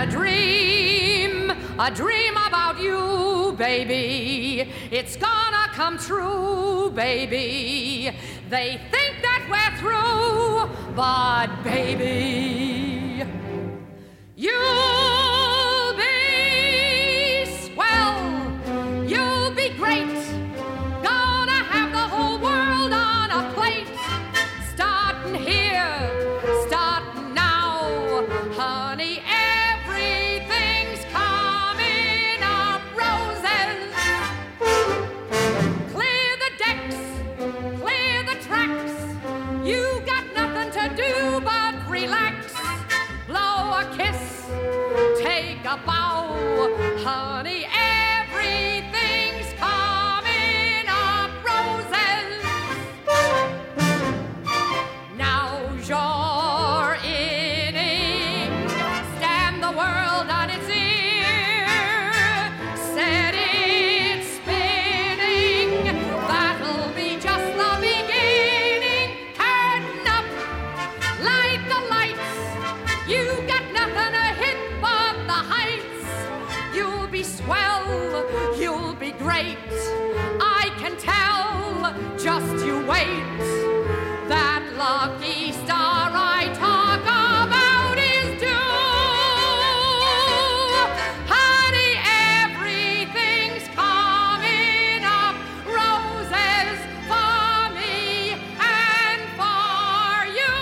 a dream about you, baby. It's gonna come true, baby. They think that we're through, but baby, you'll be swell, you'll be great. Gonna have the whole world on a plate. Starting here, starting now, honey, everything's coming up roses. Clear the decks, clear the tracks. You got nothing to do but relax. Blow a kiss, take a bow, honey, everything's coming up roses. Now's your inning, stand the world on its ear, set it spinning, that'll be just the beginning. Curtain up, light the lights, you got nothing to hit but the heights. You'll be swell, you'll be great, I can tell, just you wait. That lucky star I talk about is due. Honey, everything's coming up roses for me and for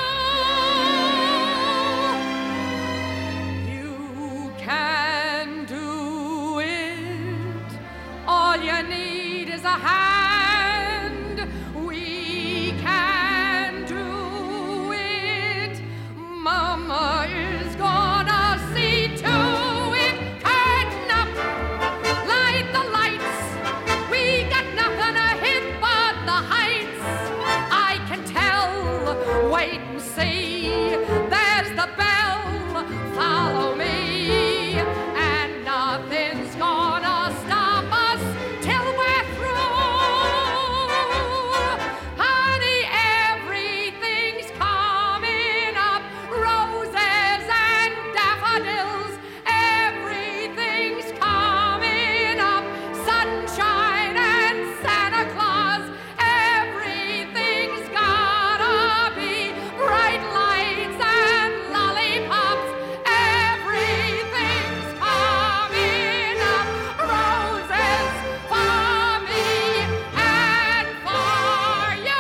you. You can do it. All you need is a hand. We can do it. Mama is gonna see to it. Curtain up, light the lights. We got nothing to hit but the heights. I can tell, wait and see. There's the bell, follow me. And nothing's gonna stop us till we're through. Honey, everything's coming up roses and daffodils. Everything's coming up sunshine and Santa Claus. Everything's gotta be bright lights and lollipops. Everything's coming up roses for me and for you.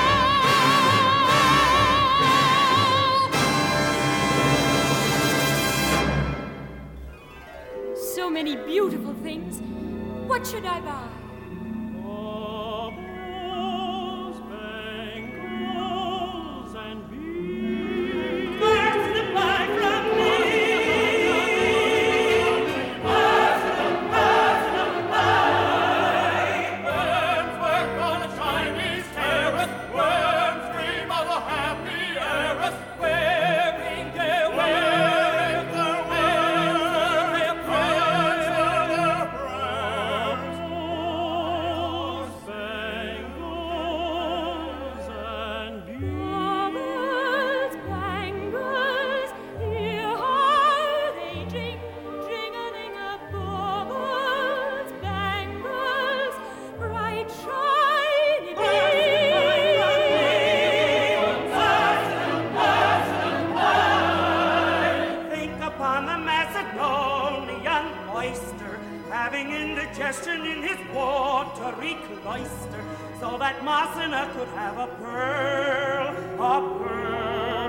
So many beautiful things. What should I buy? Bangles and beads. Birds to fly from me. Birds to fly. Worms work on a Chinese terrace. Worms dream of a happy heiress. Wearing their wings, their praise for their prayers. Bangles and beads. Bangles, here are they, jing, jingling a baubles, bangles, bright shiny Think upon the Macedonian oyster, having indigestion in his watery cloister, so that Massena could have a pearl, a pearl.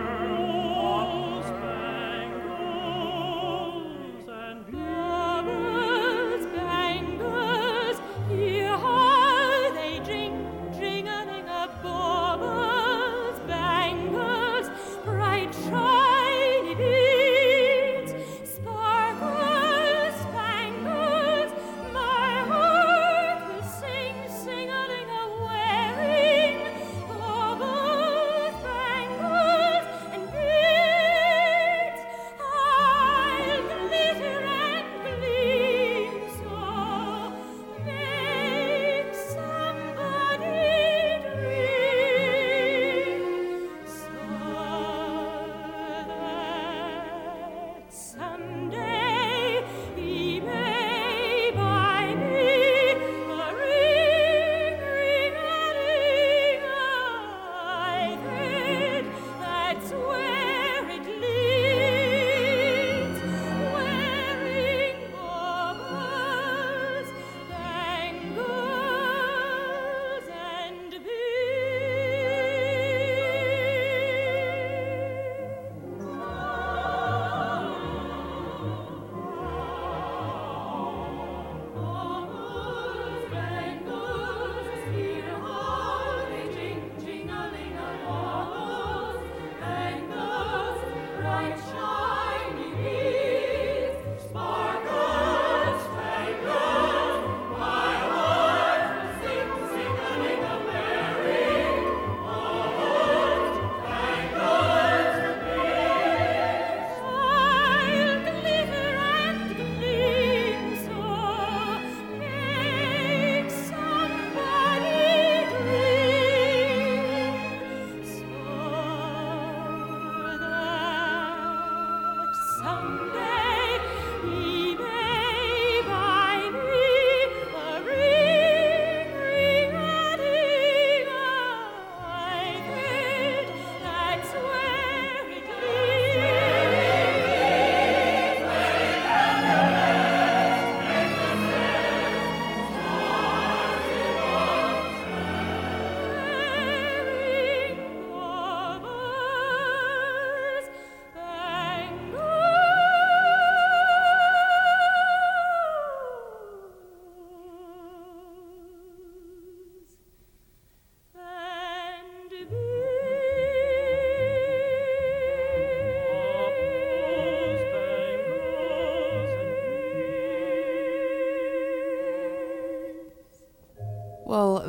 Bangles and baubles, bangles, here are they, jing, jingling a baubles, bangles, bright shiny beads, sparkles, spangles, my heart will sing, sing-a-ling-a, wearing baubles, bangles.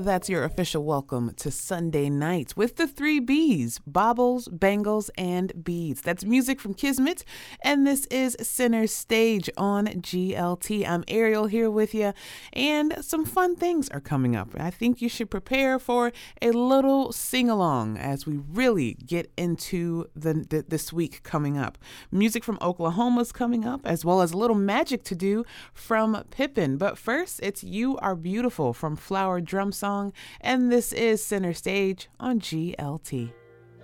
that's your official welcome to Sunday nights with the 3 B's, baubles, bangles, and beads. That's music from Kismet, and this is Center Stage on GLT. I'm Ariel here with you, and some fun things are coming up. I think you should prepare for a little sing-along as we really get into this week coming up. Music from Oklahoma's coming up, as well as a little magic to do from Pippin. But first, it's You Are Beautiful from Flower Drum Song, and this is Center Stage on GLT.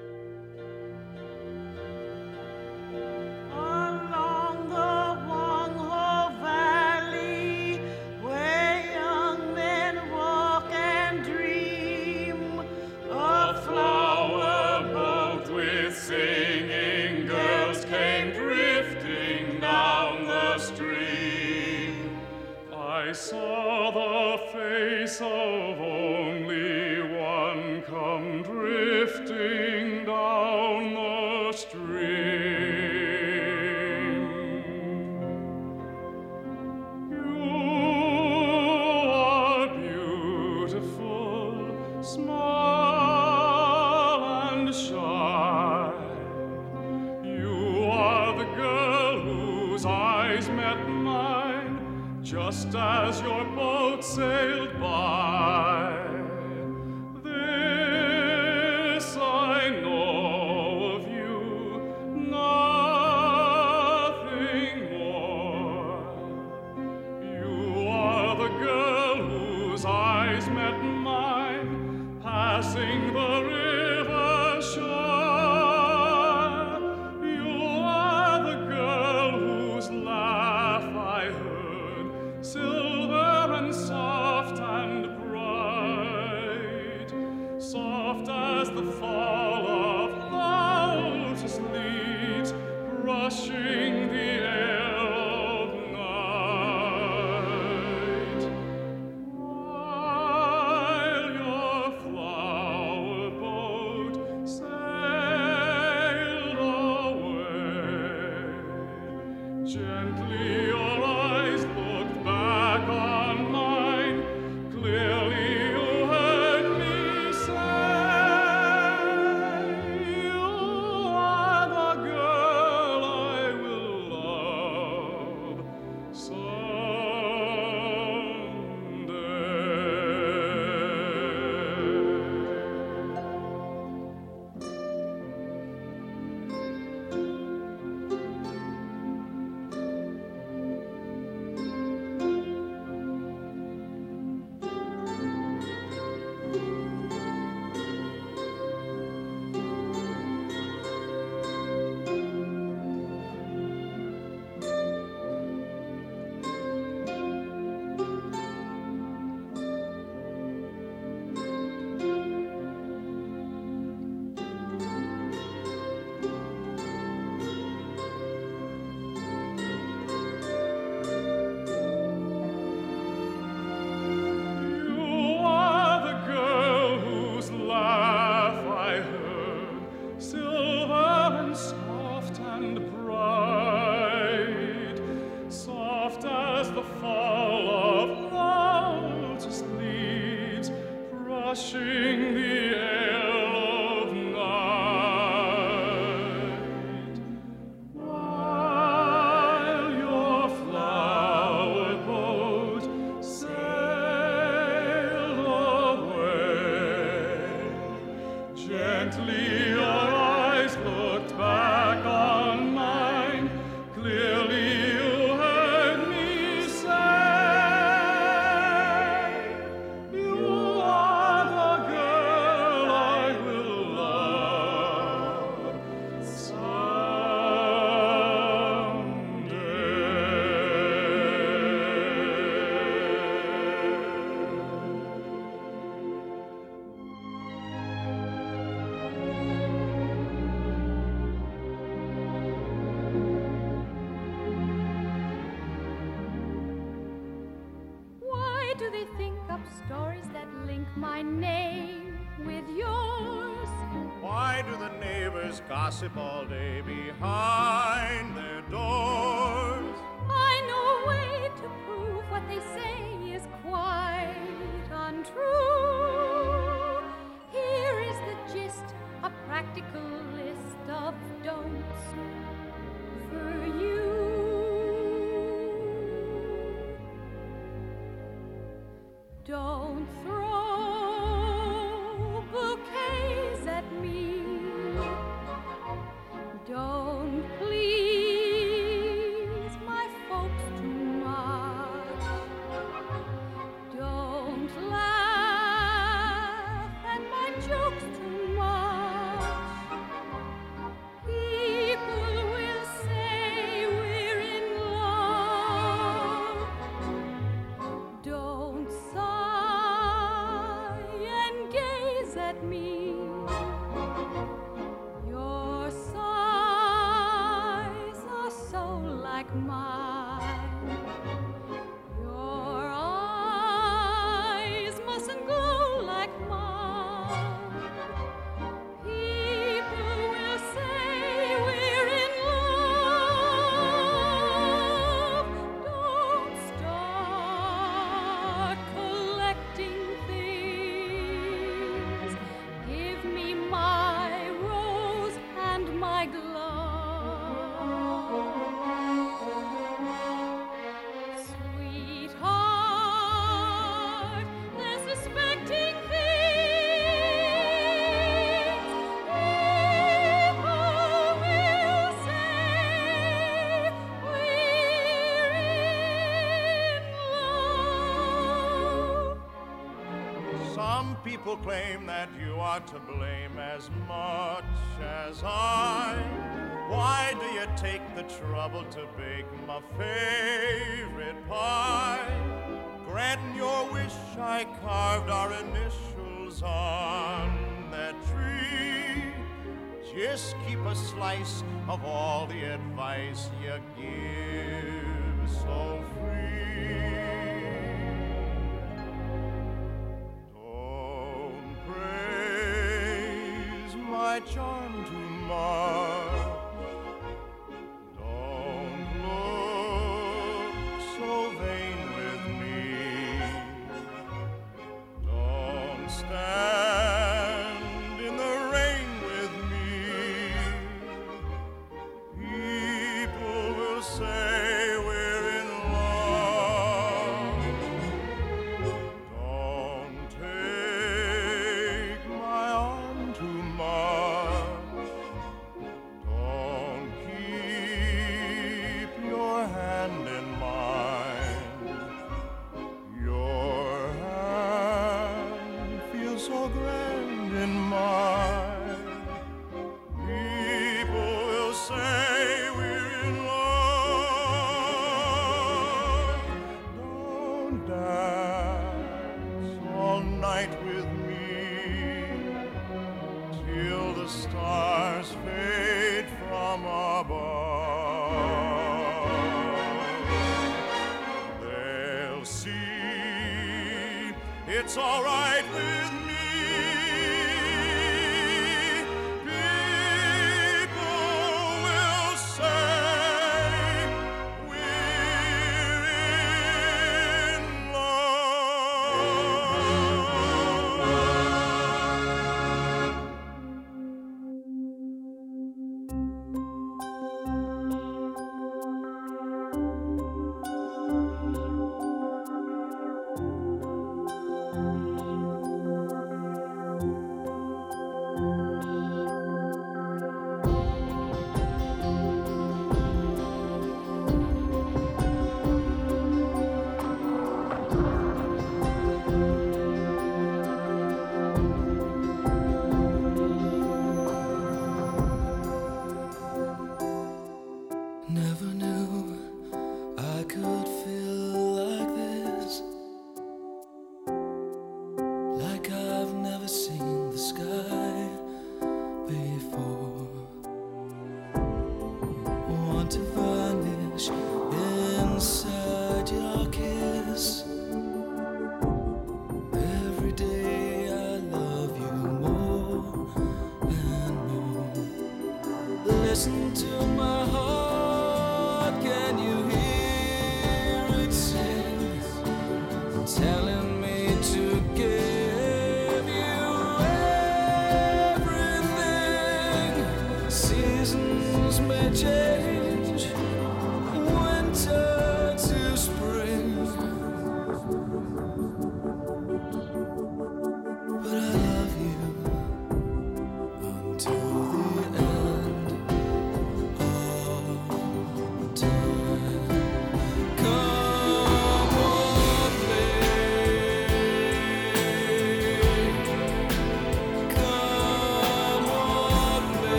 Along the Wangho Valley, where young men walk and dream, a flower boat with singing girls came drifting down the stream. I saw the face of only one come drifting down the stream. You are beautiful, small and shy. You are the girl whose eyes met mine just as your boat sailed by. This I know of you, nothing more. You are the girl whose eyes met mine, passing the river shore. You are the girl whose laugh I heard, silver and soft and bright, soft as the fall of lotus leaves, brushing the air of night. While your flower boat sailed away, gently your eyes looked back on mine. Clearly you heard me say, you are the girl I will love You are the girl whose laugh I heard, silver and soft and bright, soft as the fall of lotus leaves, brushing the air of night. While your flower boat sailed away, gently your eyes looked back on mine. Clearly you heard me say, you are the girl I will love Why do they think up stories that link my name with yours? Why do the neighbors gossip all day behind their doors? I know a way to prove what they say is quite untrue. like mine. Your eyes mustn't glow like mine. People will say we're in love. Don't start collecting things. Give me my rose and my glove. Sweetheart, they're suspecting things. People will say we're in love. Some people claim that you are to blame as much as I. Why do you take the trouble to bake my favorite pie? Granting your wish, I carved our initials on that tree. Just keep a slice of all the advice you give so free. Don't praise my charm too much. Don't look so vain with me. Don't stand in the rain with me. People will say we're in love. Don't take my arm too much. Don't keep your hand in mine. Your hand feels so grand in mine. People will say we're in love. Don't dance all night with me till the stars fade from above. They'll see it's all right with me. People will say we're in love.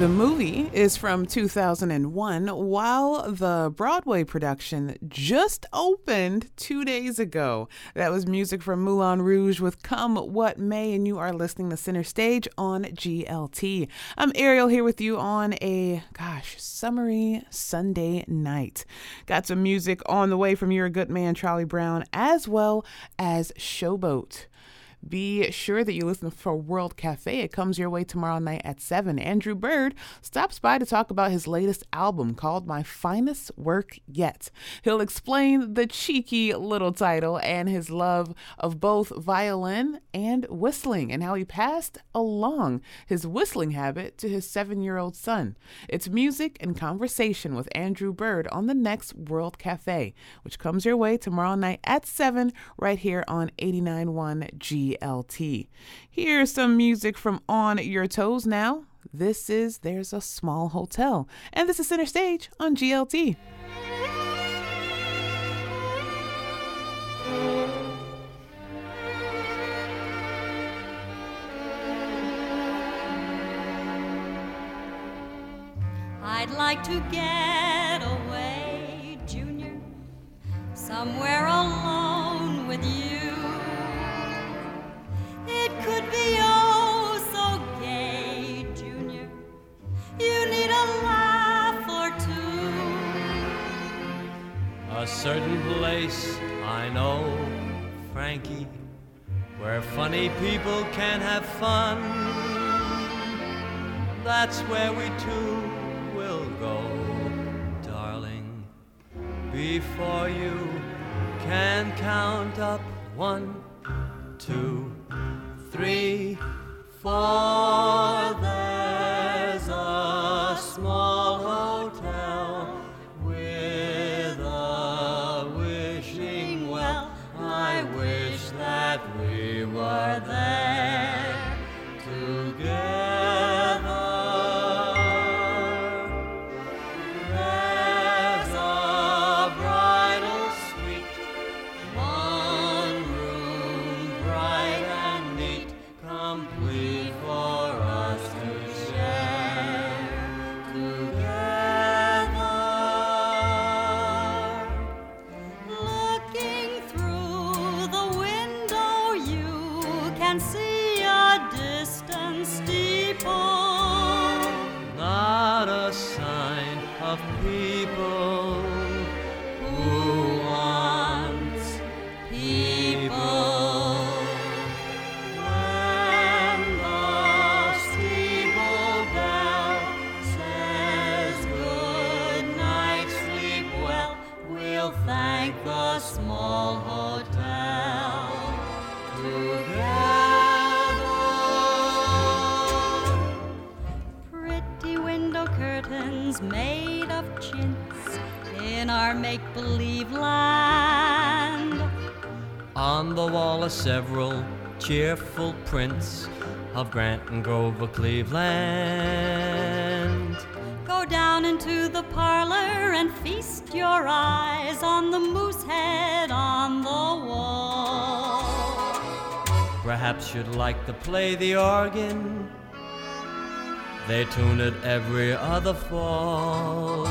The movie is from 2001, while the Broadway production just opened 2 days ago. That was music from Moulin Rouge with Come What May, and you are listening to Center Stage on GLT. I'm Ariel here with you on a, summery Sunday night. Got some music on the way from You're a Good Man, Charlie Brown, as well as Showboat. Be sure that you listen for World Cafe. It comes your way tomorrow night at 7. Andrew Bird stops by to talk about his latest album called My Finest Work Yet. He'll explain the cheeky little title and his love of both violin and whistling and how he passed along his whistling habit to his 7-year-old son. It's music and conversation with Andrew Bird on the next World Cafe, which comes your way tomorrow night at 7 right here on 89.1 GLT. Here's some music from On Your Toes now. This is There's a Small Hotel, and this is Center Stage on GLT. I'd like to get away, Junior, somewhere alone with you. It could be oh so gay, Junior. You need a laugh or two. A certain place I know, Frankie, where funny people can have fun. That's where we two will go, darling, before you can count up 1, 2, 3, 4. There's a small hotel with a wishing well. I wish that we were there together. There's a bridal suite, 1 room bright and neat, complete for us to share together. Looking through the window, you can see a distant steeple. Not a sign of people who want People. When the steeple bell says good night, sleep well, we'll thank the small hotel together. Pretty window curtains made of chintz in our make-believe land. On the wall are several cheerful prints of Grant and Grover, Cleveland. Go down into the parlor and feast your eyes on the moose head on the wall. Perhaps you'd like to play the organ. They tune it every other fall.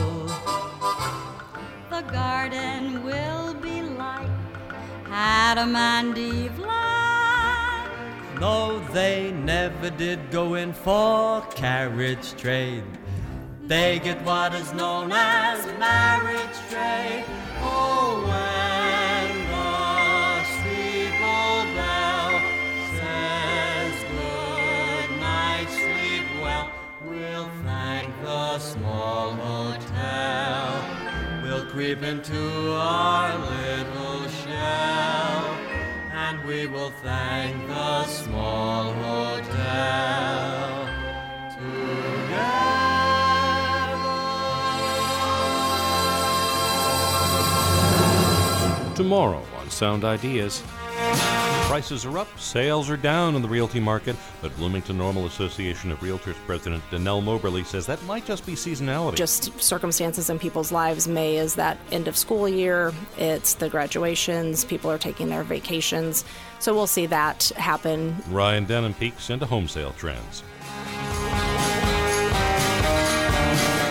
The garden will be like Adam and Eve land. No, they never did go in for carriage trade. They get what is known as marriage trade. Oh, when the steeple bell says good night, sleep well, we'll thank the small hotel. We'll creep into our little shell, and we will thank the small hotel together. Tomorrow on Sound Ideas. Prices are up, sales are down in the realty market, but Bloomington Normal Association of Realtors President Danelle Moberly says that might just be seasonality. Just circumstances in people's lives. May is that end of school year, it's the graduations, people are taking their vacations, so we'll see that happen. Ryan Denham peeks into home sale trends.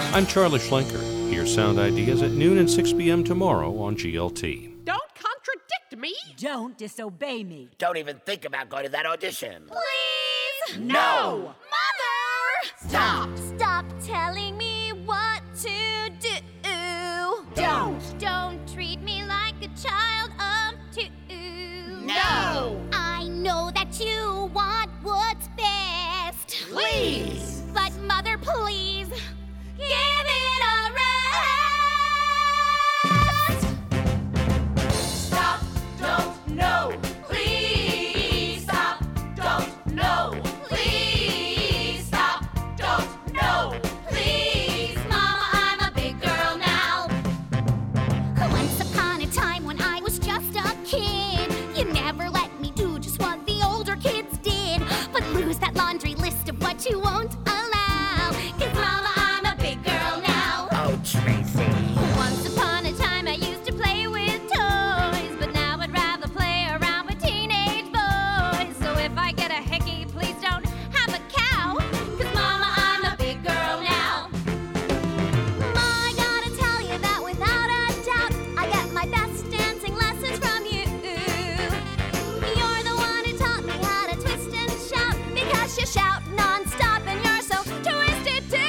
I'm Charlie Schlenker. Hear Sound Ideas at noon and 6 p.m. tomorrow on GLT. Don't contradict me. Don't disobey me. Don't even think about going to that audition. Please! No! Mother! Stop! Stop telling me what to do. Don't treat me like a child of two. No! I know that you want what's best. Please! But Mother, please, give it a rest. Stop, don't, no. Please stop, don't, no. Please stop, don't, no. Please, Mama, I'm a big girl now. Once upon a time when I was just a kid, you never let me do just what the older kids did, but lose that laundry list of what you won't allow. 'Cause Mama, I'm a big girl now. Oh, Tracy. Once upon a time I used to play with toys, but now I'd rather play around with teenage boys. So if I get a hickey, please don't have a cow, 'cause Mama, I'm a big girl now. Ma, I gotta tell you that without a doubt, I get my best dancing lessons from you. You're the one who taught me how to twist and shout, because you shout non-stop and you're so twisted too.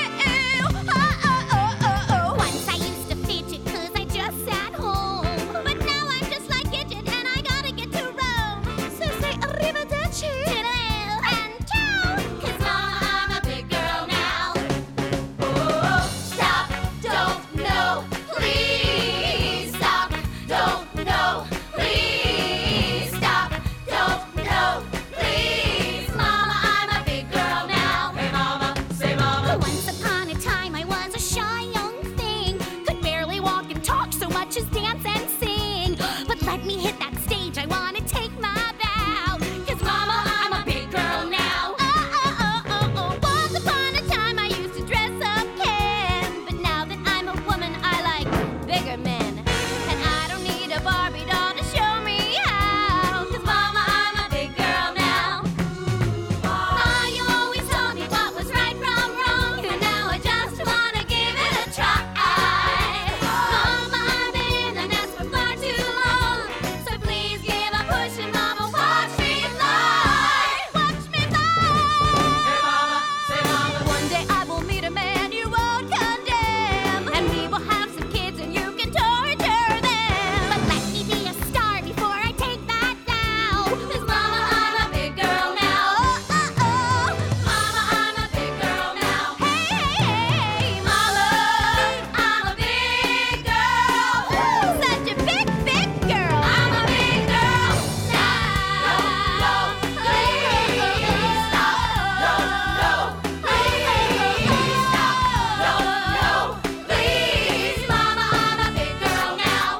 Once I used to fidget 'cause I just sat home, but now I'm just like Gidget and I gotta get to Rome. So say arrivederci and ciao, 'cause Mama, I'm a big girl now. Oh, stop, don't, no, please stop, don't, no, please stop, don't, no, please. Mama, I'm a big girl now. Hey, Mama, say Mama. Once upon a time I was a shy young thing, could barely walk and talk so much as dance and sing. But let me hit that stage, I wanna take my bow, 'cause Mama, I'm a big girl now. Once upon a time I used to dress up Ken, but now that I'm a woman I like bigger men. And I don't need a Barbie doll to show me how, 'cause Mama, I'm a big girl now. You always told me what was right from wrong, and now I just wanna give it a try. Mama, I've been in the nest for far too long, so please give a push and Mama, watch me fly. Watch me fly. Hey, Mama, say Mama. One day I will meet a man you won't condemn, and we will have some kids and you can torture them. But let me be a star before I take that vow, 'cause Mama, I'm a big girl now. Mama, I'm a big girl now. Hey, Mama, I'm a big girl. Such a big girl. I'm a big girl now. Please stop. No. Please stop. No. Please, Mama, I'm a big girl now.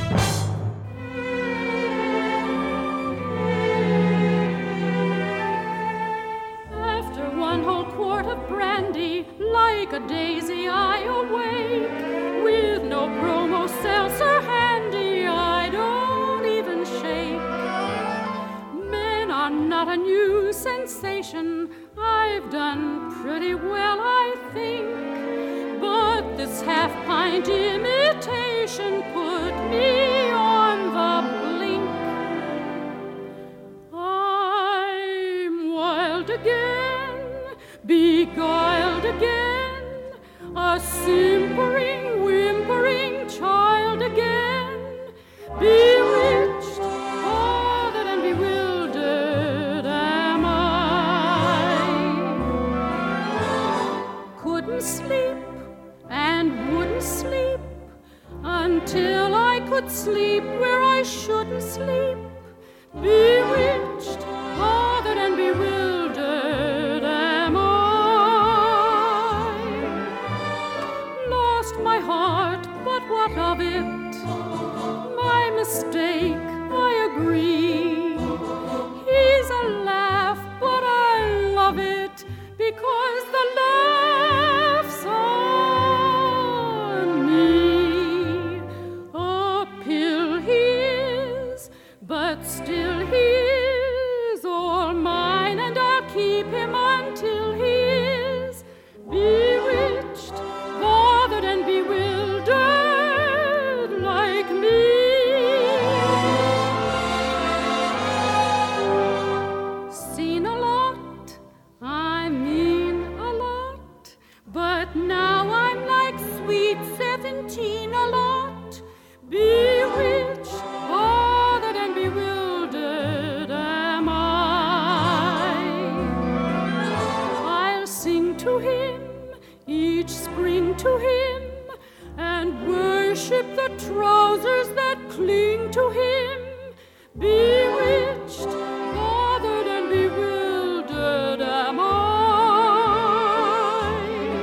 After one whole quart of brandy, like a daisy I awake, with no promo seltzer handy, I don't even shake. Men are not a new sensation, I've done pretty well, I think, but this half-pint imitation put me on the blink. I'm wild again, beguiled again, a simpering, whimpering child again, bewitched, bothered, and bewildered am I. Couldn't sleep and wouldn't sleep until I could sleep where I shouldn't sleep. Bewitched, bothered, and bewildered am I. Lost my heart, but what of it? My mistake, I agree. He's a laugh, but I love it, because the laugh's on me. A pill he is, but still he is all mine, and I'll keep him until he is bewitched, the trousers that cling to him. Bewitched, bothered, and bewildered am I.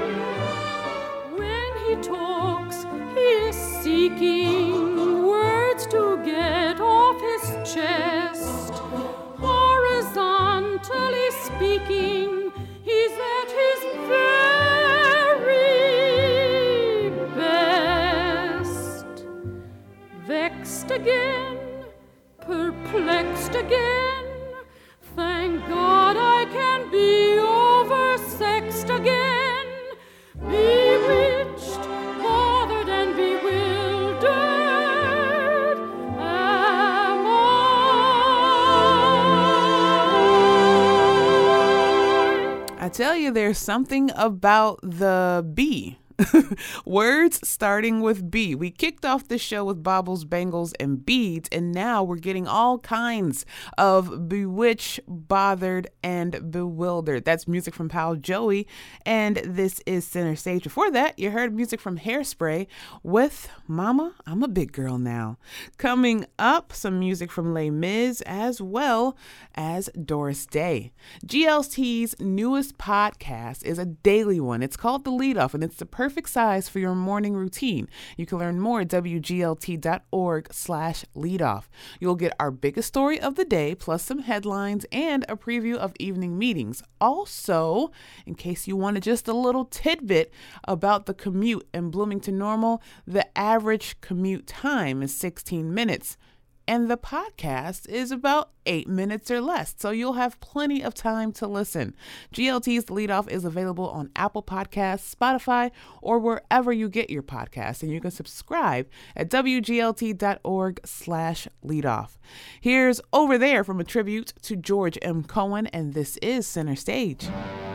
When he talks, he is seeking words to get off his chest. Horizontally speaking, he's at his very best. Vexed again, perplexed again, thank God I can be oversexed again. Bewitched, bothered, and bewildered am I tell you, there's something about the B. Words starting with B. We kicked off the show with baubles, bangles, and beads, and now we're getting all kinds of bewitched, bothered, and bewildered. That's music from pal Joey, and this is Center Stage. Before that, you heard music from Hairspray with Mama, I'm a Big Girl Now. Coming up, some music from Les Mis as well as Doris Day. GLT's newest podcast is a daily one. It's called The Lead Off, and it's the perfect size for your morning routine. You can learn more at wglt.org/leadoff. You'll get our biggest story of the day, plus some headlines and a preview of evening meetings. Also, in case you wanted just a little tidbit about the commute in Bloomington Normal, the average commute time is 16 minutes. And the podcast is about 8 minutes or less, so you'll have plenty of time to listen. GLT's Lead Off is available on Apple Podcasts, Spotify, or wherever you get your podcasts, and you can subscribe at wglt.org/leadoff. Here's Over There from a tribute to George M. Cohen, and this is Center Stage.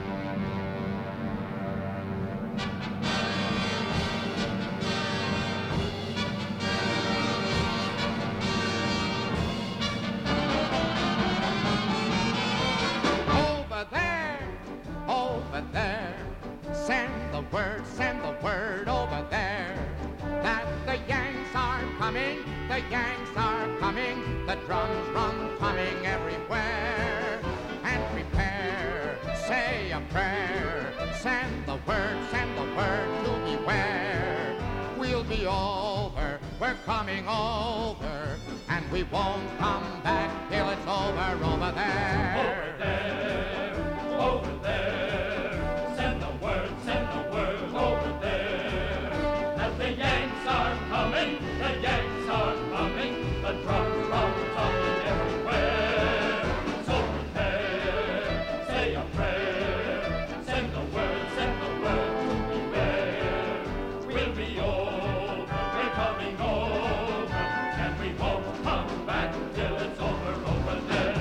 Send the word over there that the Yanks are coming, the Yanks are coming, the drums run coming everywhere. And prepare, say a prayer, send the word to beware. We'll be over, we're coming over, and we won't come back till it's over there. Over there, over there. Send the word over there. As the Yanks are coming, the Yanks are coming, the drums run talking everywhere. So prepare, say a prayer, send the word to beware. We'll be over, we're coming over, and we won't come back till it's over there.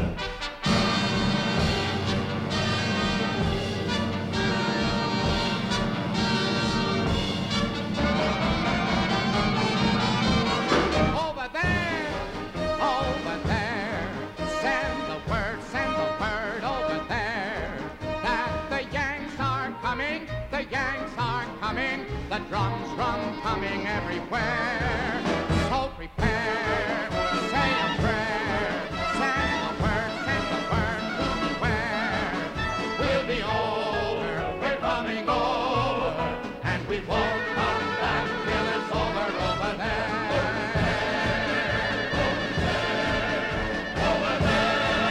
The drums run coming everywhere. So prepare, say a prayer, send the word to beware. We'll be over, we're coming over, and we won't come back till it's over there. Over there.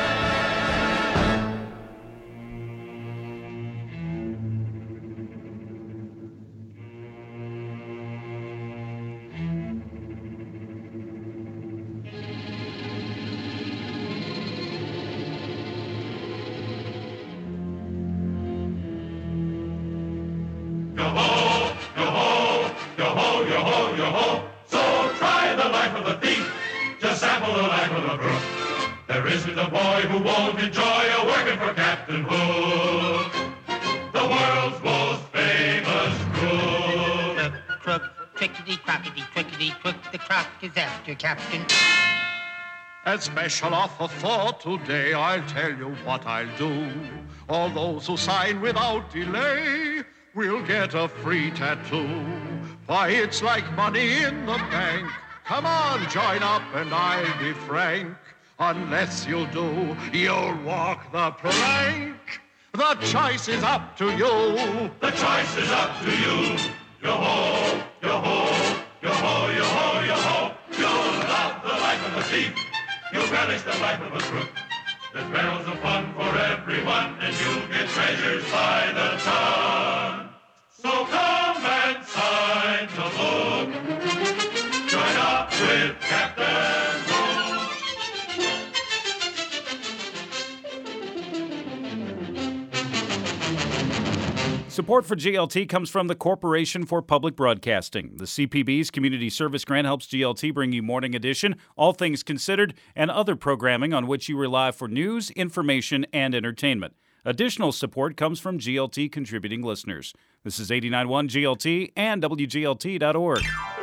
There isn't a boy who won't enjoy a working for Captain Hook, the world's most famous crook. The crook, trickety-crockety, trickety-crook, the crock is after Captain. As special offer for today, I'll tell you what I'll do. All those who sign without delay will get a free tattoo. Why, it's like money in the bank. Come on, join up and I'll be frank. Unless you'll do, you'll walk the plank. The choice is up to you. The choice is up to you. Yo-ho, yo-ho, yo-ho, yo-ho, yo-ho. You'll love the life of a thief. You'll relish the life of a crook. There's barrels of fun for everyone, and you'll get treasures by the ton. So come and sign the book. Join up with Captain Hook. Support for GLT comes from the Corporation for Public Broadcasting. The CPB's Community Service Grant helps GLT bring you Morning Edition, All Things Considered, and other programming on which you rely for news, information, and entertainment. Additional support comes from GLT contributing listeners. This is 89.1 GLT and WGLT.org.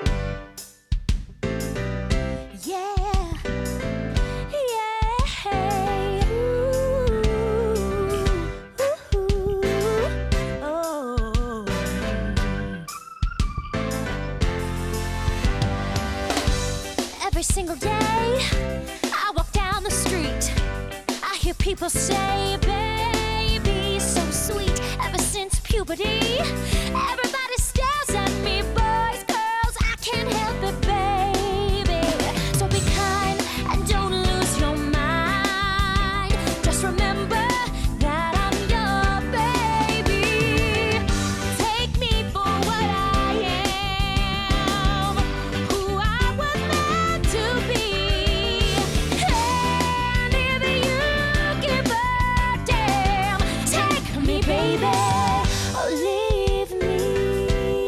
Every single day, I walk down the street. I hear people say, baby, so sweet. Ever since puberty, everybody stares at me. Boys, girls, I can't help it, baby. So be kind and don't lose your mind. Just remember that I'm your baby. Take me for what I am, who I was meant to be. And if you give a damn, take me, baby, or leave me.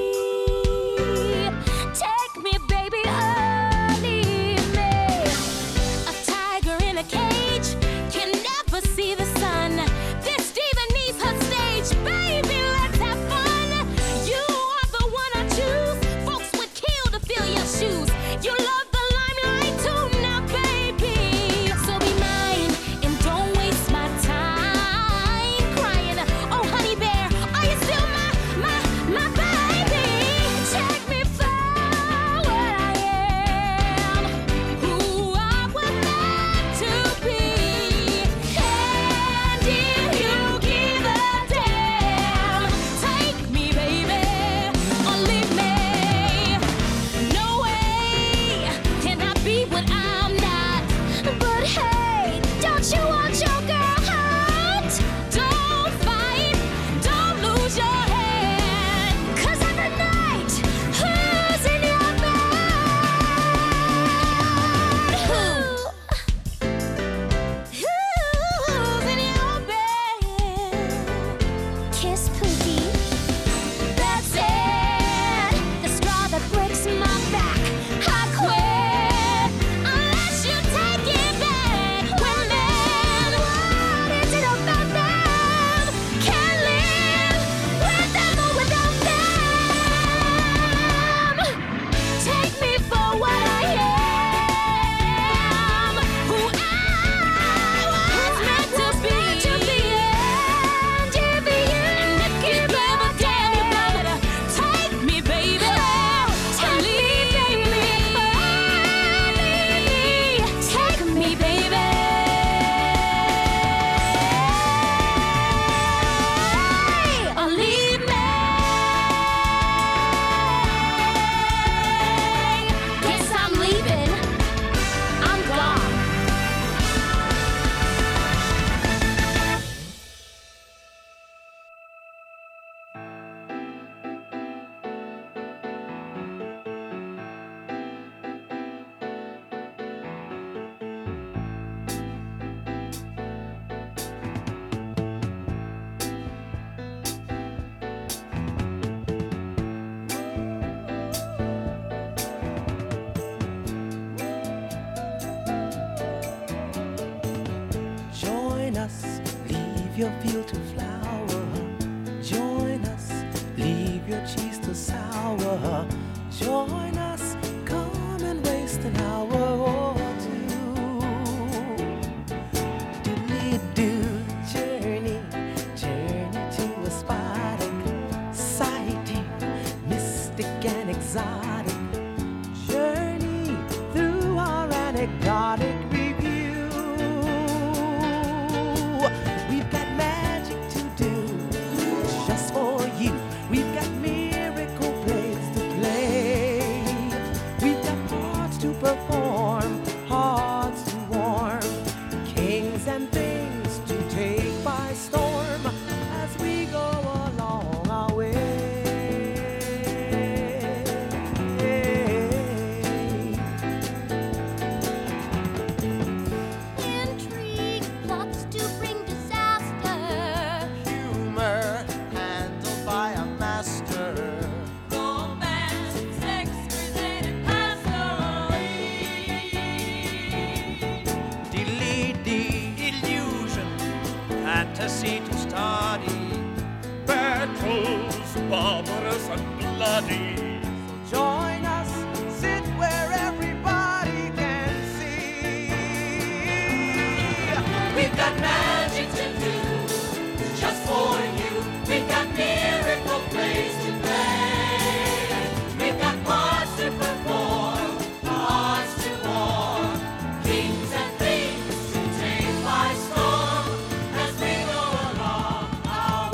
Take me, baby, or leave me. A tiger in a cage can never see the sun. This diva needs her stage, baby, let's have fun. You are the one I choose. Folks would kill to fill your shoes. You love the limelight too now, baby. So be mine and don't waste my time crying. Oh, honey bear, are you still my baby? Take me for what I am, who I was meant to be. And if you give a damn, take me, baby, or leave me. No way can I be what I'm not. But hey, don't you want your girl hot? Don't fight, don't lose your head. 'Cause every night, who's in your bed? Who's in your bed? Kiss Pookie. That's it. The straw that breaks my back. I quit unless you take it back. Women, what is it about them? Can't live with them or without them. Take me for what I am, who I was meant to be. And if you give a damn, take me, baby, and leave me. Take me, baby, or leave me. Guess I'm leaving. I'm gone. Join us, leave your field to flower. Join us, leave your cheese to sour. Join us, come and waste an hour or two. Diddly-doo, journey to a spot exciting, mystic and exciting. easy to study. Battles barbarous and bloody. So join us, sit where everybody can see. We've got magic to do, just for you. We've got miracle plays to play. We've got parts to perform, hearts to warm, kings and things to take by storm as we go along our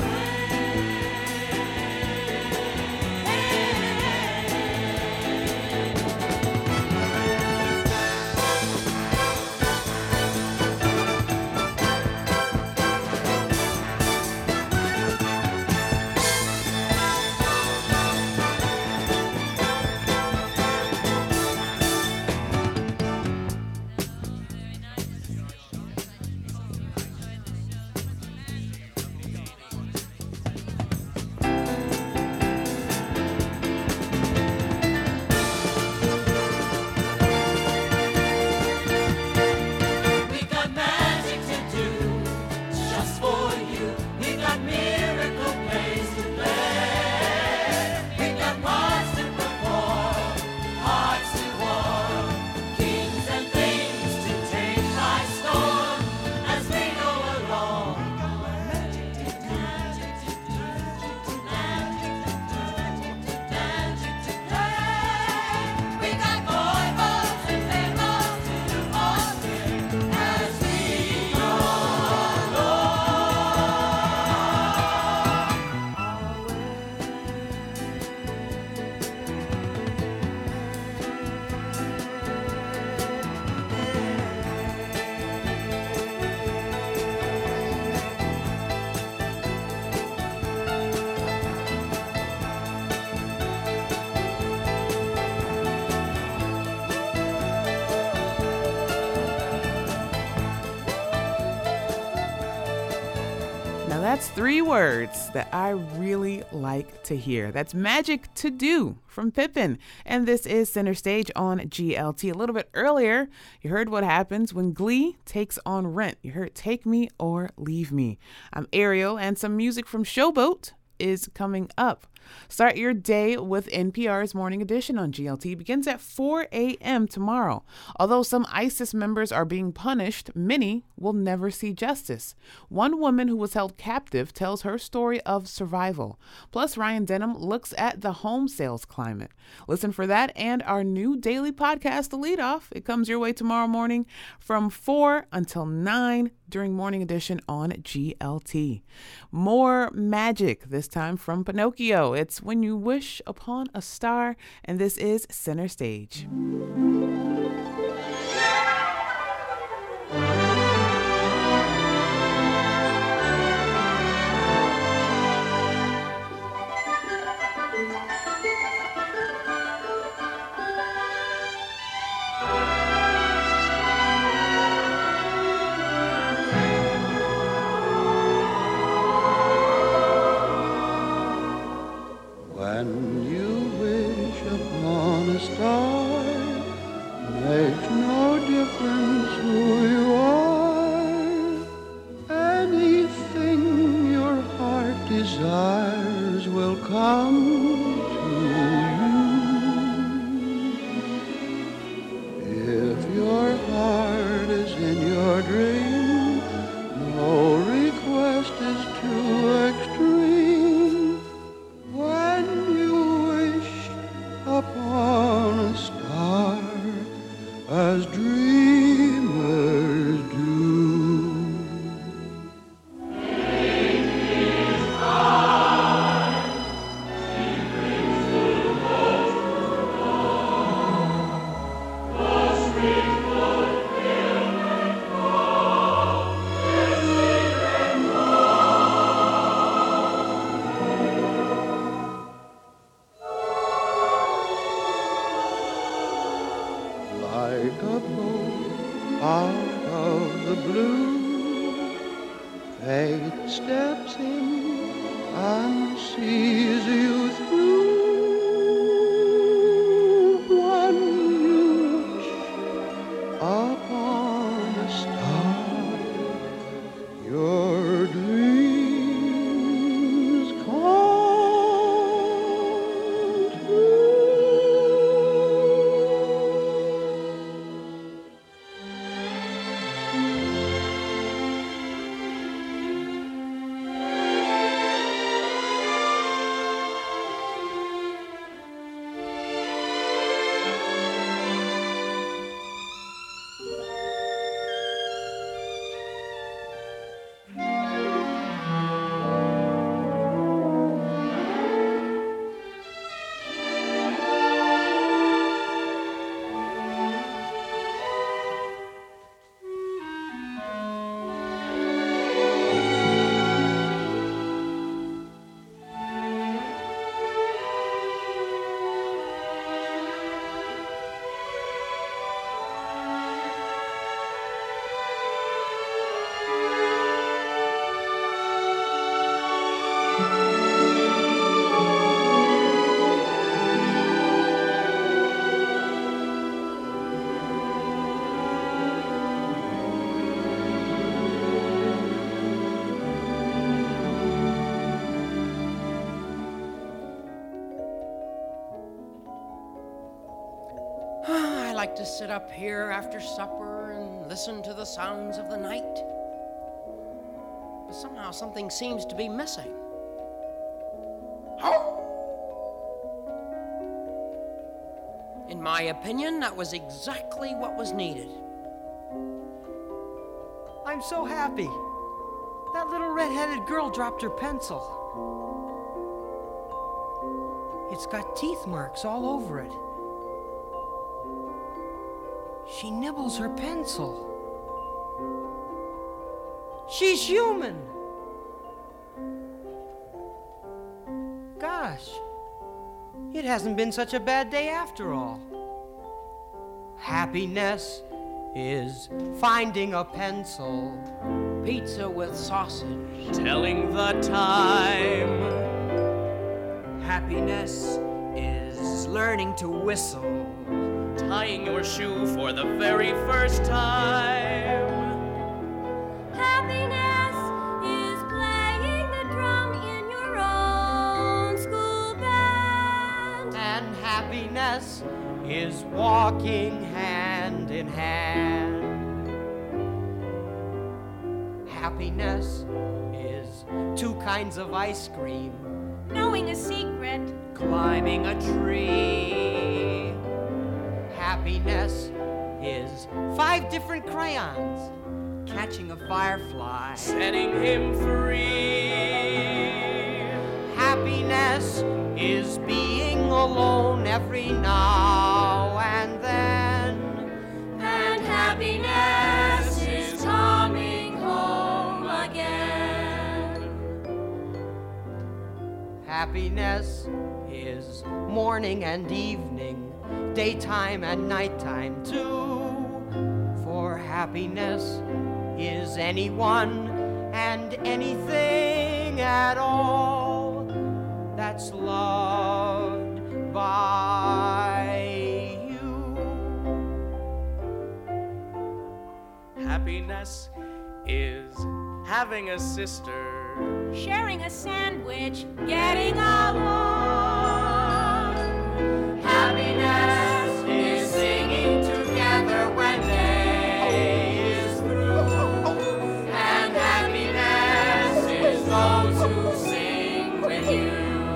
We've got magic to do, just for you. We've got miracle plays to play. We've got parts to perform, hearts to warm, kings and things to take by storm as we go along. Magic to do, magic to do, magic to play. We got foibles and fables to fulfill as we go Now that's 3 words that I really like to hear. That's Magic to Do from Pippin. And this is Center Stage on GLT. A little bit earlier, you heard what happens when Glee takes on Rent. You heard Take Me or Leave Me. I'm Ariel, and some music from Showboat is coming up. Start your day with NPR's Morning Edition on GLT. Begins at 4 a.m. tomorrow. Although some ISIS members are being punished, many will never see justice. One woman who was held captive tells her story of survival. Plus, Ryan Denham looks at the home sales climate. Listen for that and our new daily podcast, The Lead Off. It comes your way tomorrow morning from 4 until 9 during Morning Edition on GLT. More magic, this time from Pinocchio. It's When You Wish Upon a Star, and this is Center Stage. When you wish upon a star, makes no difference who you are. Anything your heart desires will come to you. If your heart is in your dream, no request is too extreme. When you wish upon a star, as dreamers do. Like a boat out of the blue, fate steps in and sees you through. When you wish upon a star, your dream like to sit up here after supper and listen to the sounds of the night. But somehow something seems to be missing. In my opinion, that was exactly what was needed. I'm so happy. That little red-headed girl dropped her pencil. It's got teeth marks all over it. She nibbles her pencil. She's human. Gosh, it hasn't been such a bad day after all. Happiness is finding a pencil. Pizza with sausage. Telling the time. Happiness is learning to whistle. Tying your shoe for the very first time. Happiness is playing the drum in your own school band. And happiness is walking hand in hand. Happiness is 2 kinds of ice cream. Knowing a secret. Climbing a tree. Happiness is 5 different crayons. Catching a firefly. Setting him free. Happiness is being alone every now and then. And happiness is coming home again. Happiness is morning and evening, daytime and nighttime too. For happiness is anyone and anything at all that's loved by you. Happiness is having a sister. Sharing a sandwich, getting along. Happiness is singing together when day is through. And happiness is those who sing with you.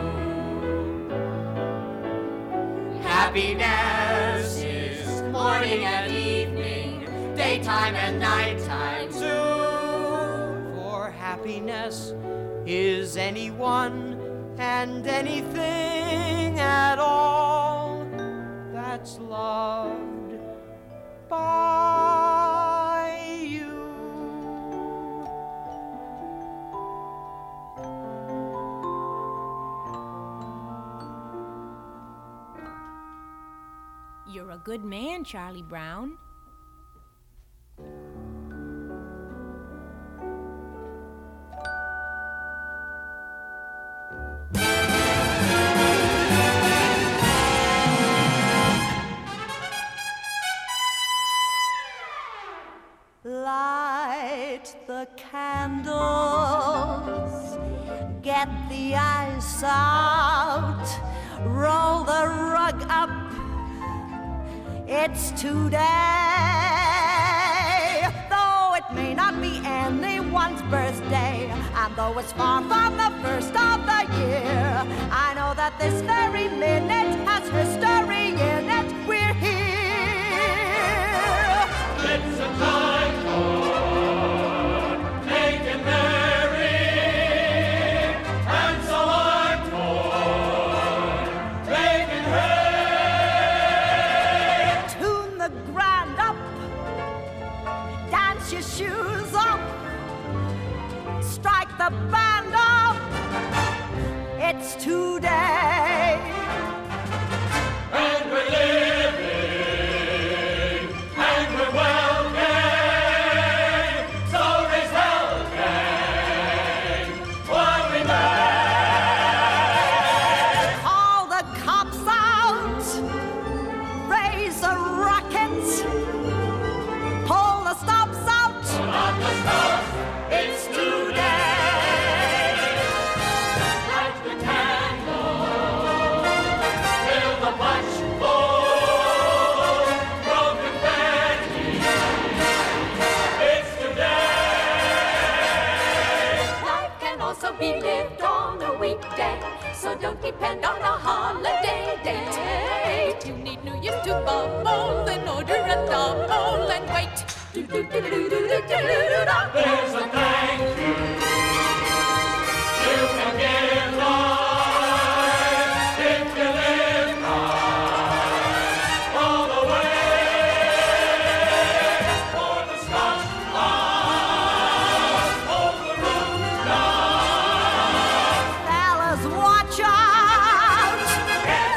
Happiness is morning and evening, daytime and nighttime too. For happiness is anyone and anything at all that's loved by you. You're a good man, Charlie Brown. Light the candles, get the ice out, roll the rug up. It's today. Though it may not be anyone's birthday, and though it's far from the first of the year, I know that this very minute has history in it. We're here. It's a time for making merry, and so I'm for making hay. Tune the grand up, dance your shoes off, strike the band up. It's today. And we're living, and we're well gang, so raise hell gang, while we make. Call the cops out, raise a rocket, pull the stops out. Pull out the stops, it's today. Light the candle, be lived on a weekday. So don't depend on a holiday date. You need New Year's to bubble, then order a double and wait. There's a thank you can give life if you live right all the way for the Scotch House over the rooftop. Fellas, watch out! It's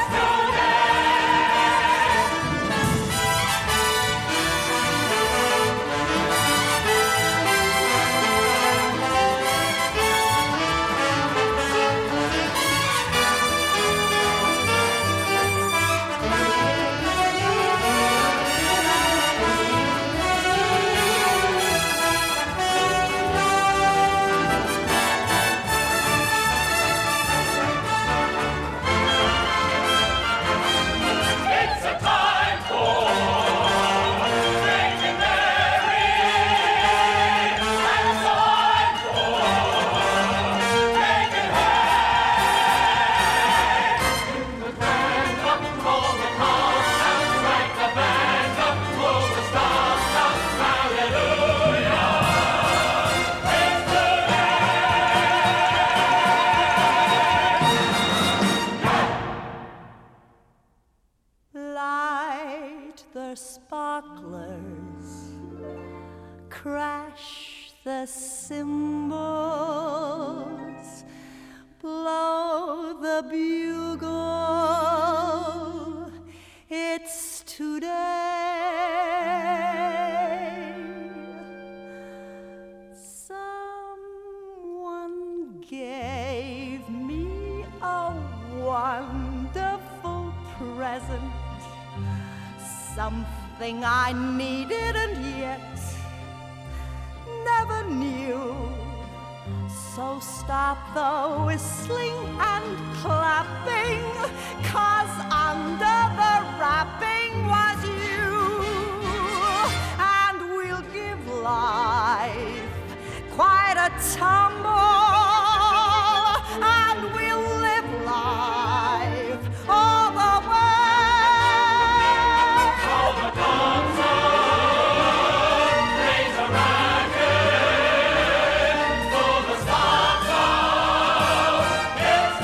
Light the sparklers, crash the cymbals, blow the bugle. It's today. Someone gave me a wonderful present, something I needed and yet never knew. So stop the whistling and clapping, 'cause under the wrapping was you. And we'll give life quite a tumble, and we'll live life all the way. all the dogs up, raise a racket, pull the stops out. It's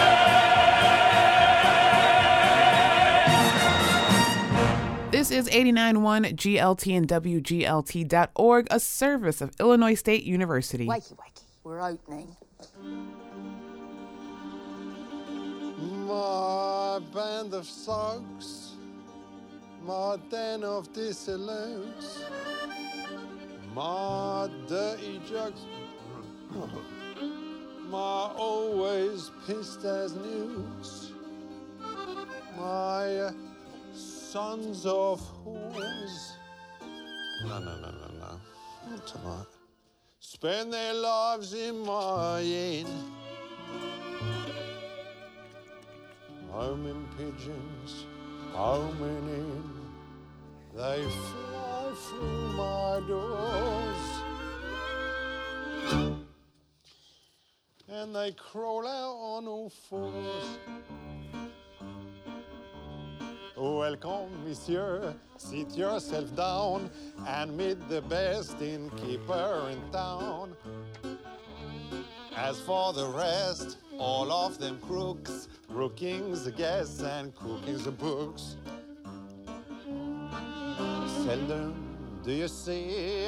This is 89.1 GLT and WGLT.org, a service of Illinois State University. Wakey, wakey, we're opening. My band of songs, my den of dissolutes, my dirty jokes, my always pissed as news, my sons of whores. No, not tonight. Spend their lives in my inn. Homing pigeons, homing in, they fly through my doors, and they crawl out on all fours. Welcome, monsieur, sit yourself down and meet the best innkeeper in town. As for the rest, all of them crooks, rookings the guests and cookings the books. Seldom do you see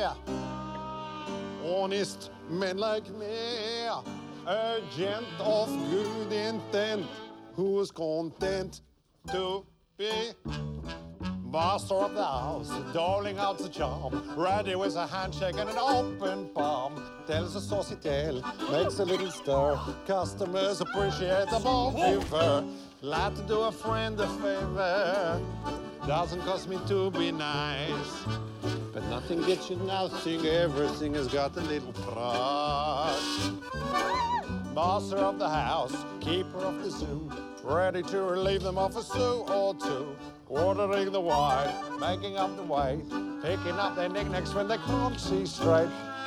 honest men like me, a gent of good intent, who's content to be master of the house, doling out the charm, ready with a handshake and an open palm. Tells a saucy tale, makes a little stir. Customers appreciate the bon vivant. Glad to do a friend a favor. Doesn't cost me to be nice, but nothing gets you nothing. Everything has got a little price. Master of the house, keeper of the zoo, ready to relieve them of a sou or two. Ordering the wine, making up the weight, picking up their knickknacks when they can't see straight.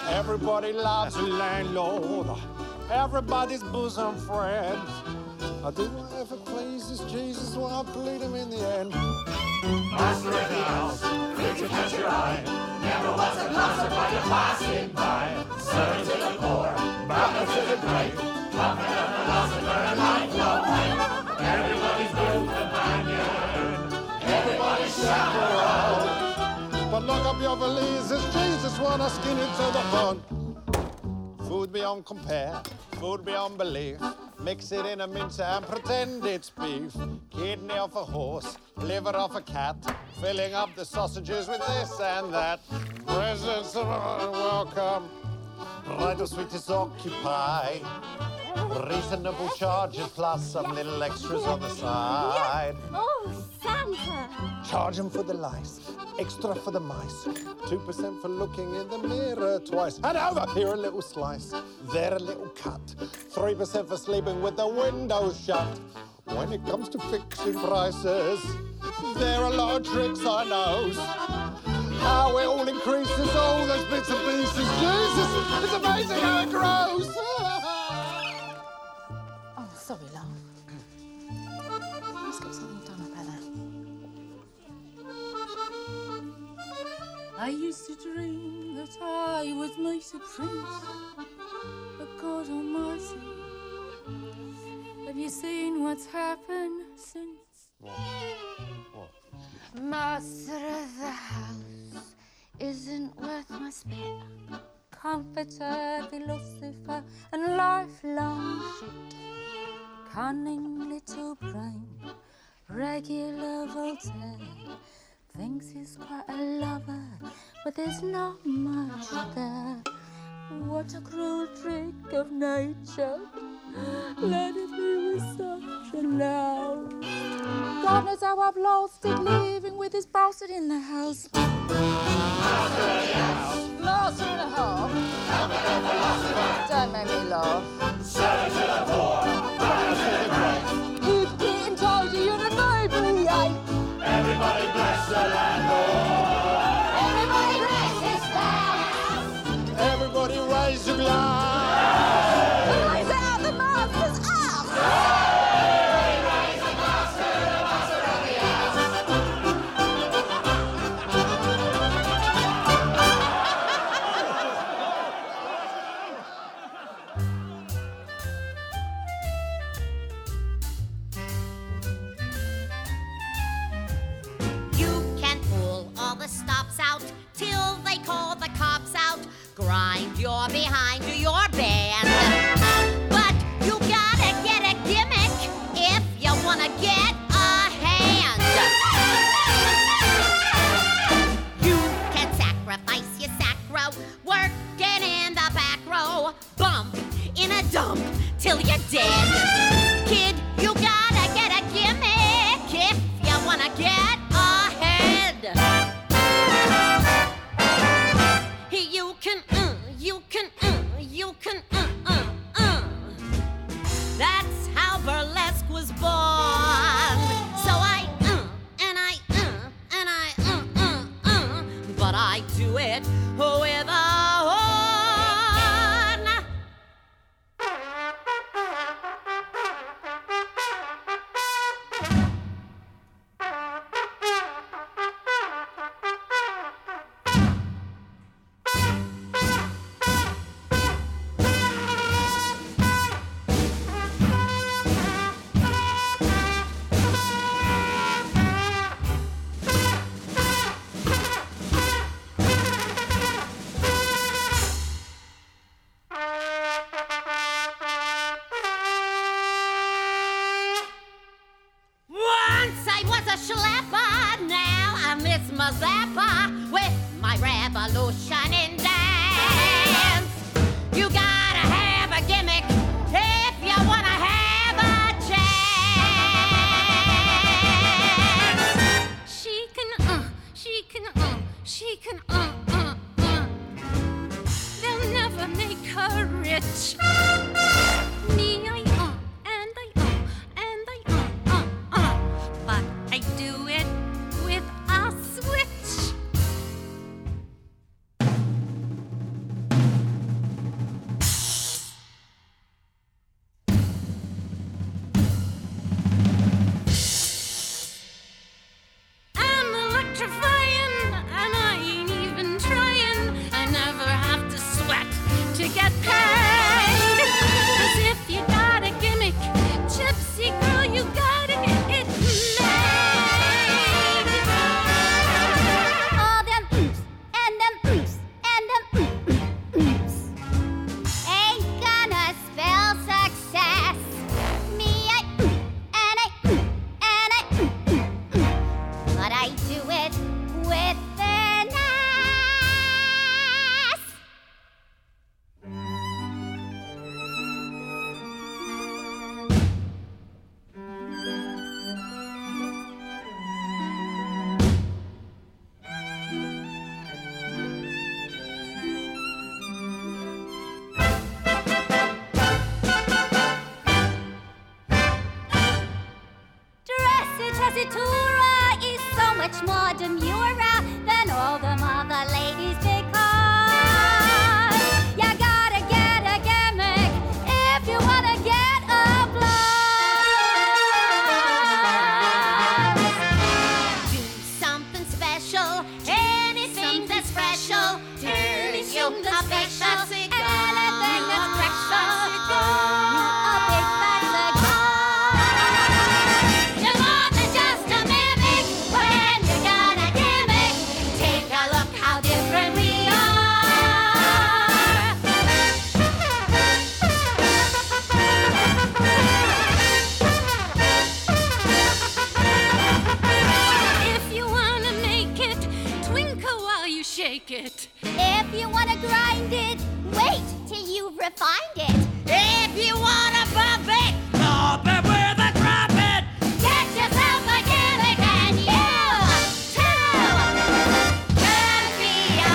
Everybody loves a landlord. Everybody's bosom friend. Do whatever pleases Jesus, well, I'll bleed him in the end. Master of the house, could you catch your eye? Never was a closet while you're passing by. Servant to the poor, brother to the great. Comfort of the philosopher and lifelong mate. Everybody's good companion. Everybody's chaperone. But lock up your valises, Jesus wanna skin it to the bone. Food beyond compare, food beyond belief. Mix it in a mincer and pretend it's beef. Kidney off a horse, liver off a cat. Filling up the sausages with this and that. Presents are welcome. Bridal suite is occupied. Reasonable charges plus some little extras on the side. Yes. Oh, Santa! Charge them for the lice, extra for the mice. 2% for looking in the mirror twice. And over here a little slice, there a little cut. 3% for sleeping with the windows shut. When it comes to fixing prices, there are a lot of tricks I know. How it all increases, all those bits and pieces. Jesus, it's amazing how it grows. Oh, sorry, love. Let's get something done about that. I used to dream that I would meet a prince, but God almighty, have you seen what's happened since? What? Master of the house isn't worth my spit. Comforter, philosopher, and lifelong shit. Cunning little brain, regular Voltaire. Thinks he's quite a lover, but there's not much there. What a cruel trick of nature. Let it be with such a louse. God knows how I've lost it, living with this bastard in the house. Master and a half. Don't make me laugh. Servant to the poor, brother to the great. Keep getting told you and a baby, ain't. Everybody bless the landlord. Everybody bless his spouse. Everybody raise your glass. Raise out the master's ass. Raise the master of the house. You can pull all the stops out till they call the cops out. Grind your behind to your band. But you gotta get a gimmick if you wanna get a hand. You can sacrifice your sacro, working in the back row. Bump in a dump till you're dead. Kid, you gotta get a gimmick if you wanna get ahead. You can, That's how burlesque was born. So but I do it with a horn. Once I was a schlepper, now I'm Miss Mazeppa with my revolution in dance. You gotta have a gimmick if you wanna have a chance. She can, they'll never make her rich. Me, but I do it with a switch. get paid. 'Cause if you got a gimmick, gypsy girl, you gotta get it made. All them oops and them oops and them oops ain't gonna spell success. Me, I and I and I but I do it with finesse. Tessitura is so much more demure than all them other ladies because you gotta get a gimmick if you wanna get applause. Do something special, anything that's special, turning you a big fat cigar. Anything that's special, you a big fat cigar. You're more than just a mimic when you got a gimmick. Take a look how different we are. If you wanna make it, twinkle while you shake it. If you wanna grind it, wait till you've refined it. If you wanna bump it, bump it with a trumpet. Get yourself a gimmick and you too can be a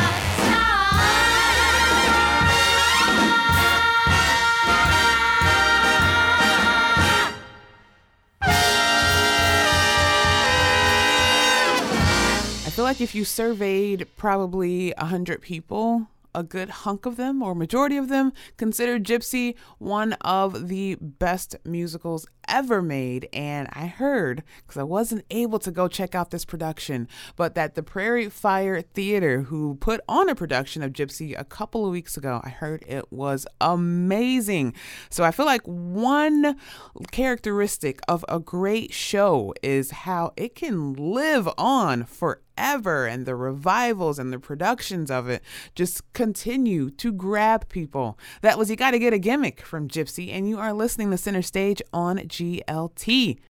I feel like if you surveyed probably 100 people, a good hunk of them or majority of them considered Gypsy one of the best musicals ever made. And I heard, because I wasn't able to go check out this production, but that the Prairie Fire Theater, who put on a production of Gypsy a couple of weeks ago, I heard it was amazing. So I feel like one characteristic of a great show is how it can live on forever, and the revivals and the productions of it just continue to grab people. That was You Gotta Get a Gimmick from Gypsy, and you are listening to Center Stage on GLT.